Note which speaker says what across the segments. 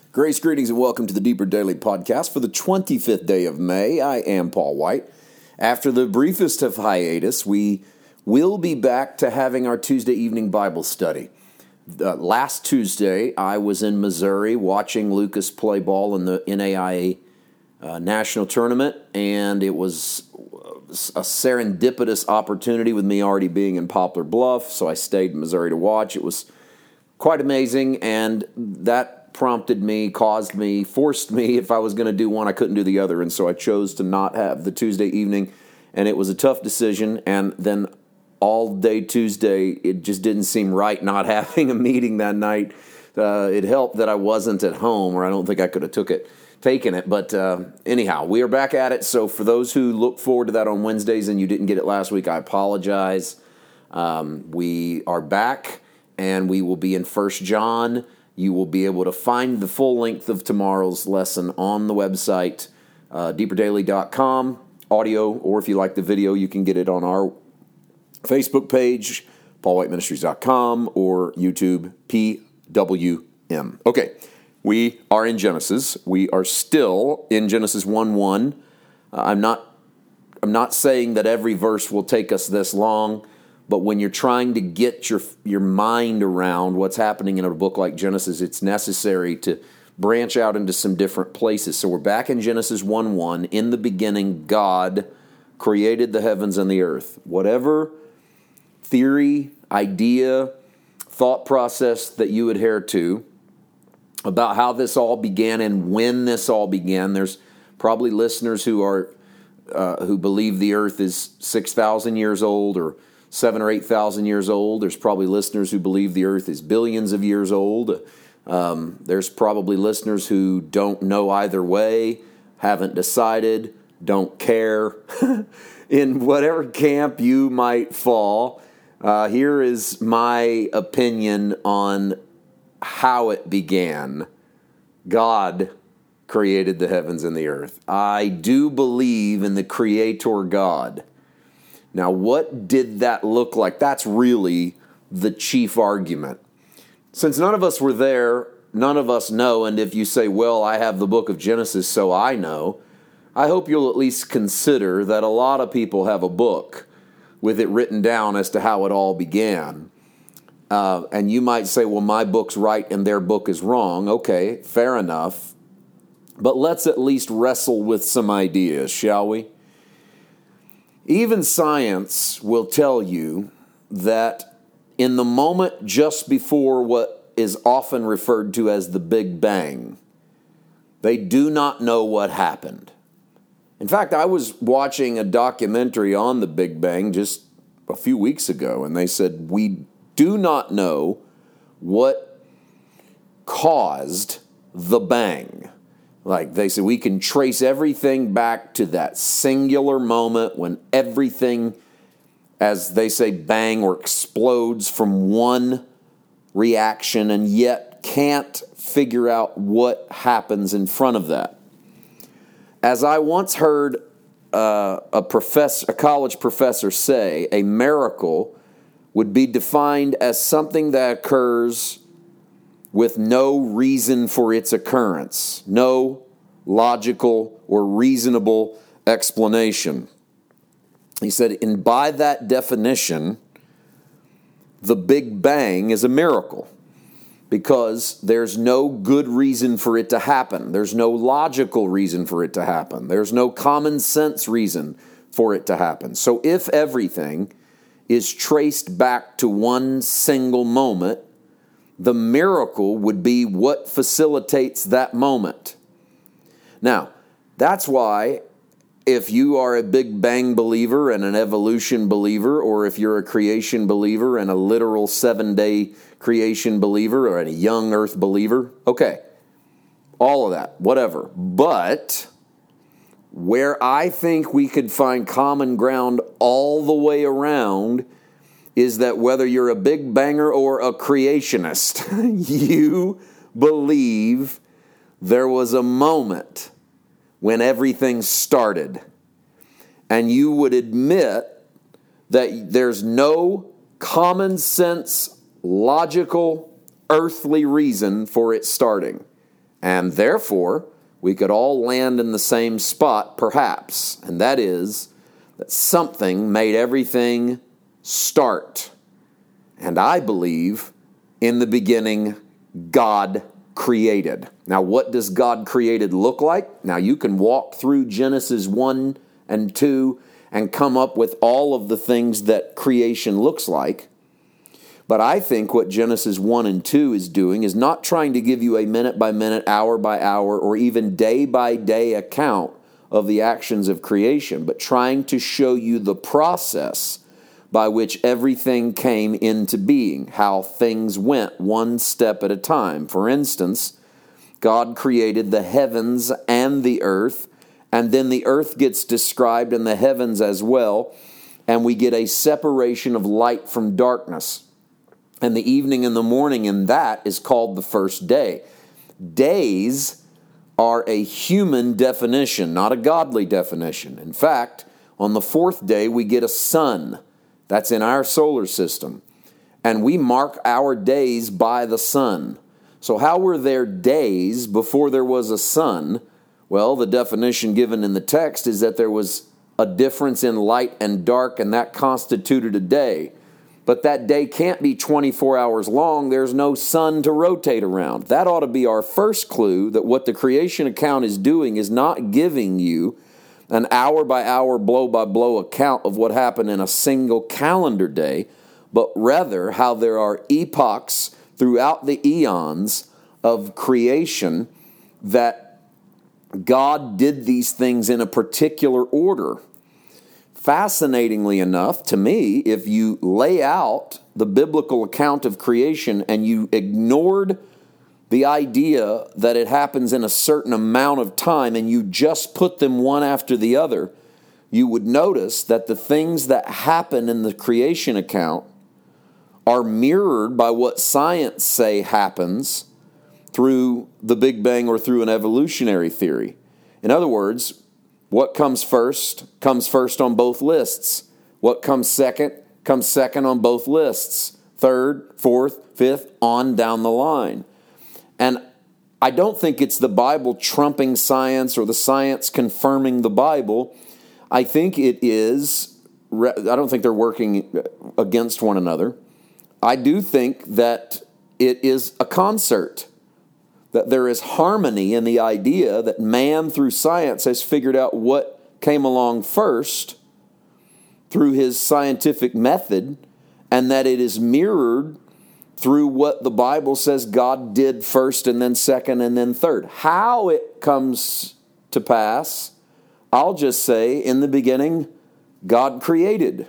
Speaker 1: Grace, greetings, and welcome to the Deeper Daily Podcast for the 25th day of May. I am Paul White. After the briefest of hiatus, we will be back to having our Tuesday evening Bible study. Last Tuesday, I was in Missouri watching Lucas play ball in the NAIA National Tournament, and it was a serendipitous opportunity with me already being in Poplar Bluff, so I stayed in Missouri to watch. It was quite amazing, and that prompted me, forced me, if I was going to do one, I couldn't do the other, and so I chose to not have the Tuesday evening, and it was a tough decision, and then all day Tuesday, it just didn't seem right not having a meeting that night. It helped that I wasn't at home, or I don't think I could have taken it, but anyhow, we are back at it, so for those who look forward to that on Wednesdays and you didn't get it last week, I apologize. We are back, and we will be in 1 John. You will be able to find the full length of tomorrow's lesson on the website, deeperdaily.com, audio, or if you like the video, you can get it on our Facebook page, paulwhiteministries.com, or YouTube, PWM. Okay, we are in Genesis. We are still in Genesis 1:1. I'm not saying that every verse will take us this long, but when you're trying to get your mind around what's happening in a book like Genesis, it's necessary to branch out into some different places. So we're back in Genesis 1:1. In the beginning, God created the heavens and the earth. Whatever theory, idea, thought process that you adhere to about how this all began and when this all began, there's probably listeners who believe the earth is 6,000 years old or 7,000 or 8,000 years old. There's probably listeners who believe the earth is billions of years old. There's probably listeners who don't know either way, haven't decided, don't care. In whatever camp you might fall, here is my opinion on how it began. God created the heavens and the earth. I do believe in the Creator God. Now, what did that look like? That's really the chief argument. Since none of us were there, none of us know, and if you say, well, I have the book of Genesis, so I know, I hope you'll at least consider that a lot of people have a book with it written down as to how it all began. And you might say, well, my book's right and their book is wrong. Okay, fair enough. But let's at least wrestle with some ideas, shall we? Even science will tell you that in the moment just before what is often referred to as the Big Bang, they do not know what happened. In fact, I was watching a documentary on the Big Bang just a few weeks ago, and they said, we do not know what caused the bang. Like they said, we can trace everything back to that singular moment when everything, as they say, bang or explodes from one reaction, and yet can't figure out what happens in front of that. As I once heard a college professor say, a miracle would be defined as something that occurs with no reason for its occurrence, no logical or reasonable explanation. He said, and by that definition, the Big Bang is a miracle because there's no good reason for it to happen. There's no logical reason for it to happen. There's no common sense reason for it to happen. So if everything is traced back to one single moment, the miracle would be what facilitates that moment. Now, that's why if you are a Big Bang believer and an evolution believer, or if you're a creation believer and a literal 7-day creation believer or a young earth believer, okay, all of that, whatever. But where I think we could find common ground all the way around is that whether you're a Big Banger or a creationist, you believe there was a moment when everything started. And you would admit that there's no common sense, logical, earthly reason for it starting. And therefore, we could all land in the same spot, perhaps, and that is that something made everything start. And I believe, in the beginning, God created. Now, what does God created look like? Now, you can walk through Genesis 1 and 2 and come up with all of the things that creation looks like. But I think what Genesis 1 and 2 is doing is not trying to give you a minute-by-minute, hour-by-hour, or even day-by-day account of the actions of creation, but trying to show you the process by which everything came into being, how things went one step at a time. For instance, God created the heavens and the earth, and then the earth gets described in the heavens as well, and we get a separation of light from darkness. And the evening and the morning in that is called the first day. Days are a human definition, not a godly definition. In fact, on the fourth day, we get a sun. That's in our solar system. And we mark our days by the sun. So how were there days before there was a sun? Well, the definition given in the text is that there was a difference in light and dark, and that constituted a day. But that day can't be 24 hours long. There's no sun to rotate around. That ought to be our first clue that what the creation account is doing is not giving you an hour-by-hour, blow-by-blow account of what happened in a single calendar day, but rather how there are epochs throughout the eons of creation that God did these things in a particular order. Fascinatingly enough, to me, if you lay out the biblical account of creation and you ignored the idea that it happens in a certain amount of time and you just put them one after the other, you would notice that the things that happen in the creation account are mirrored by what science say happens through the Big Bang or through an evolutionary theory. In other words, what comes first on both lists. What comes second on both lists. Third, fourth, fifth, on down the line. And I don't think it's the Bible trumping science or the science confirming the Bible. I think it is, I don't think they're working against one another. I do think that it is a concert, that there is harmony in the idea that man through science has figured out what came along first through his scientific method, and that it is mirrored through what the Bible says God did first and then second and then third. How it comes to pass, I'll just say, in the beginning, God created.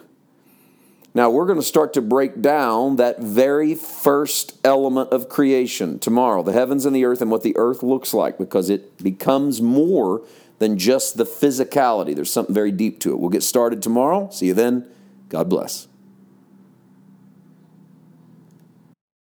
Speaker 1: Now, we're going to start to break down that very first element of creation tomorrow, the heavens and the earth and what the earth looks like, because it becomes more than just the physicality. There's something very deep to it. We'll get started tomorrow. See you then. God bless.